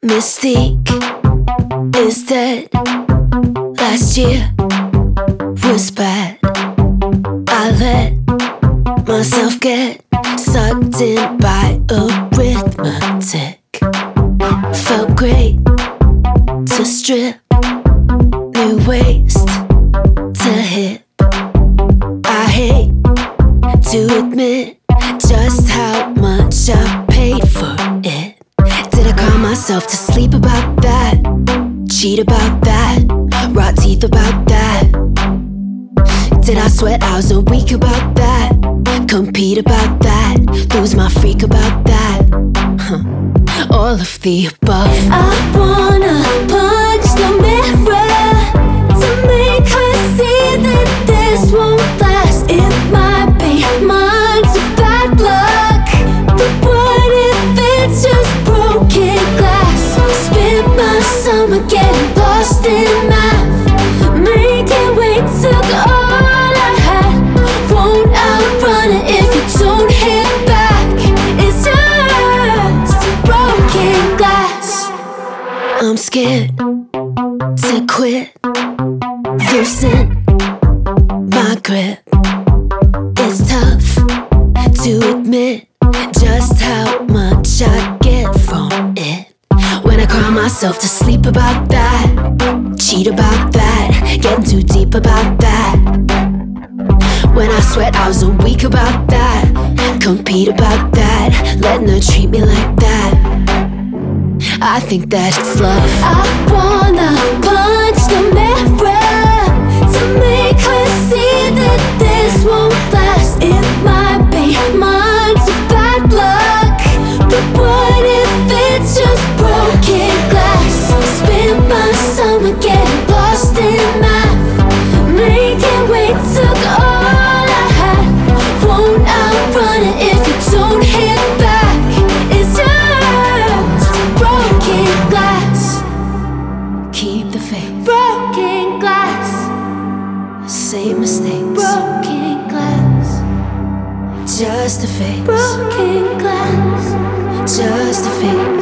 Mystique is dead. Last year was bad. I let myself get sucked in by arithmetic. Felt great to strip, new waist to hip. I hate to admit just how much I paid for it. Did I cry myself to sleep about that? Cheat about that? Rot teeth about that? Did I sweat hours a week about that? Compete about that? Lose my freak about that? All of the above. I wanna punch the mirror to make her see that this won't last. It might be months of bad luck, but what if it's just broken glass? Spent my summer getting lost in math, making way took all I had. Won't outrun it if you don't hit back. It's just broken glass. I'm scared to quit, loosen my grip. It's tough to admit just how much I get from it. When I cry myself to sleep about that, cheat about that, getting too deep about that. When I sweat hours a week about that, compete about that, letting her treat me like that. I think that it's love. I wanna punch the mirror to make her see that this won't last. It might be months of bad luck, but what if it's just broken glass? Spent my summer getting lost in math, making way took all I had. Won't outrun it if you don't hit back. It's just broken glass. Keep the faith. Broken glass. Same mistakes. Broken glass. Just a phase. Broken glass. Just a phase.